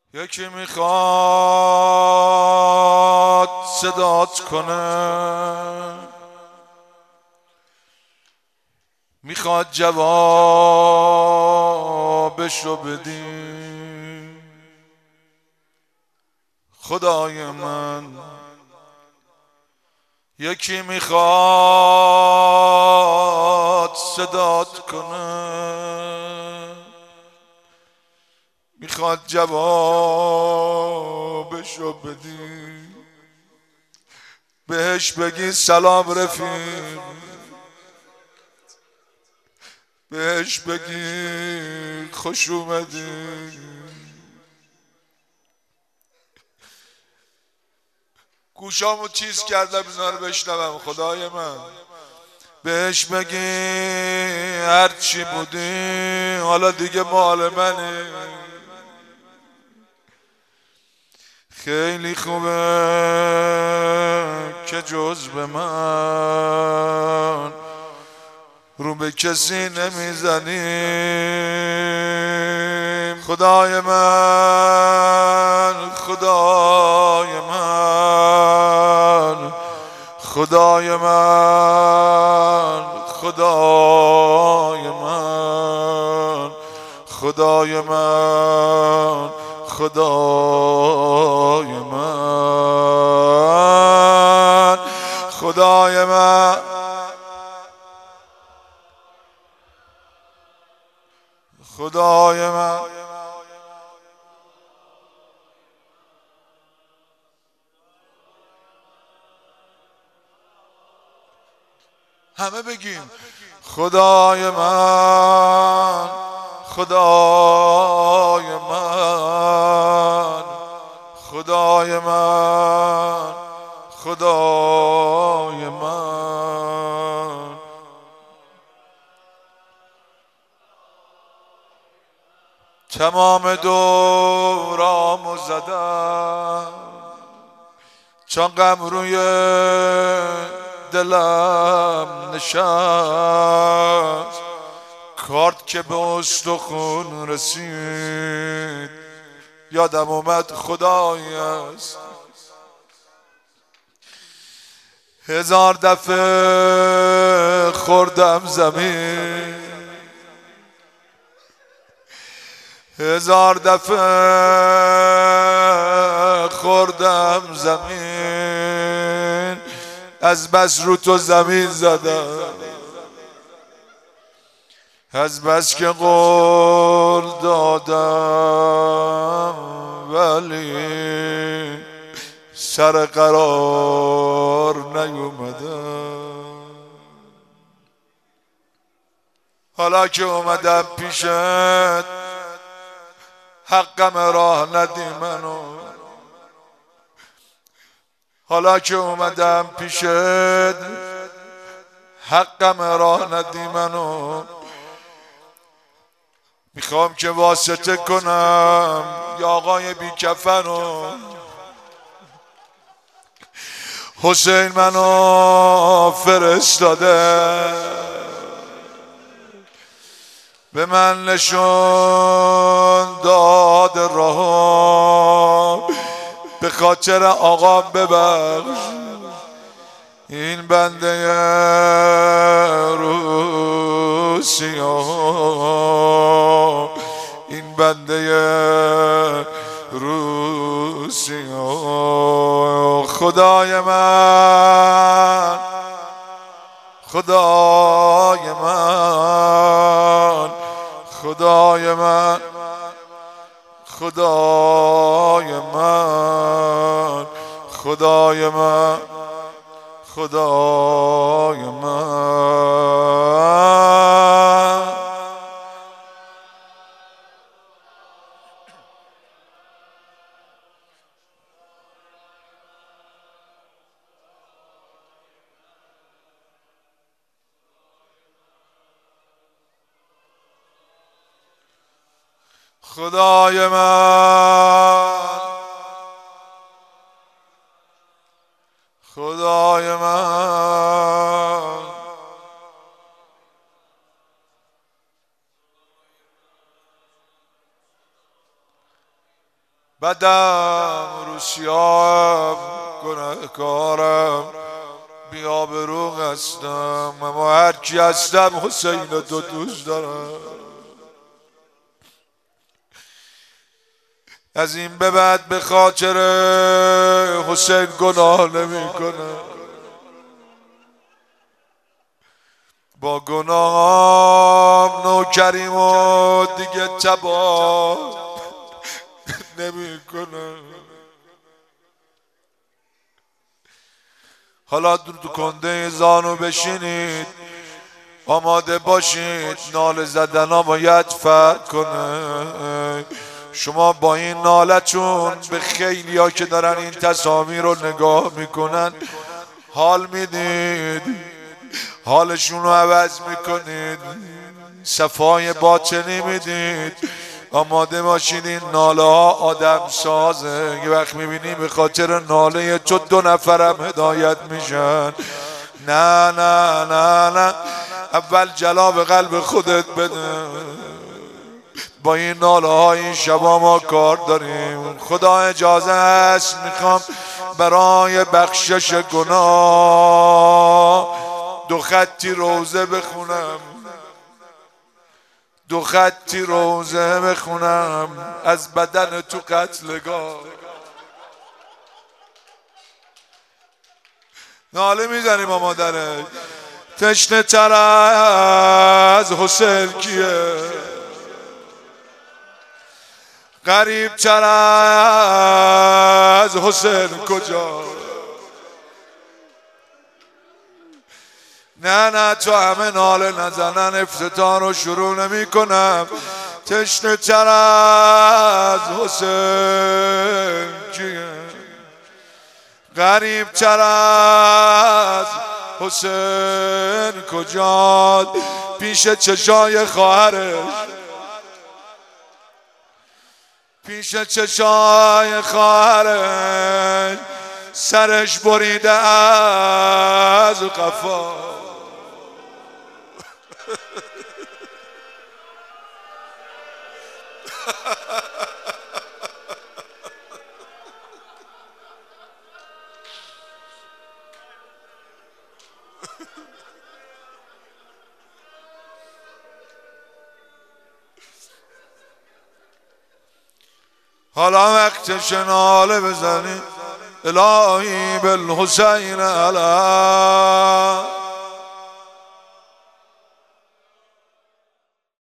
یکی میخواد صدات کنه، میخواد جوابشو بدی. خدای من یکی میخواد صدات کنه، میخواد جوابشو بدی. بهش بگی سلام رفیق، بهش بگی خوش اومدی. گوشامو چیز کردم اینا رو بشنوم. خدای من بهش بگی هرچی بودی حالا دیگه مال منه. خیلی خوبه که جز به من رو به کسی نمیزنیم. خدای من، خدای من، خدای من، خدای من، خدای من، خدای من، خدای من، خدای من. همه بگیم خدای من، خدای من، خدای من، خدای من. تمام دورامو زدم چون غم روی دلم نشست. کارت که به استخون رسید یادم اومد خدایی است. 1000 دفعه خوردم زمین، 1000 دفعه خوردم زمین. از بس رو تو زمین زدم، از بس که قول دادم ولی سر قرار نیومدم. حالا که اومدم پیشت حقم راه ندی منو. حالا که اومدم پیشت حقم راه ندی منو. میخوام که واسطه کنم یا آقای بی کفنو. حسین منو فرستاده به من نشون داد راه. به خاطر آقا ببخش این بنده رو سیاه، این بنده رو سیاه. خدای من، خدای من، خدای من، خدای من، خدای من، خدای من. خدای من، خدای من، بدم رو سیام گناهکارم بی‌آبرو هستم، اما هر کی هستم حسین تو دوست دارم. از این به بعد به خاطر حسین گناه نمی کنم، با گناهم نوکریم و دیگه تبا نمی کنم. حالا دو کنده زانو بشینید، آماده باشید، ناله زدن ها باید فرق کنه. شما با این نالتون به خیلی ها که دارن این تصاویر رو نگاه میکنن حال میدید، حالشون رو عوض میکنید، صفای باطنی میدید. آماده باشید، این ناله ها آدم سازه. یه وقت میبینی به خاطر ناله تو 2 نفرم هدایت میشن. نه نه نه نه، اول جلا به قلب خودت بده. با این ناله ها این شبا ما کار داریم. خدا اجازه هست میخوام برای بخشش گناه 2 خطی روزه بخونم، 2 خطی روزه بخونم از بدن تو قتلگاه. ناله میزنیم با مادره. تشنه تر از حسین کیه؟ غریب تر از حسین کجا؟ نه نه، تو همه ناله نزنن افتتاح رو شروع نمی کنم. تشنه تر از حسین کیه؟ غریب تر از حسین کجا؟ پیش چشای خواهرش، پیش چشای خواهرش سرش بریده از قفا. حالا وقتش ناله بزنی الهی بالحسین علی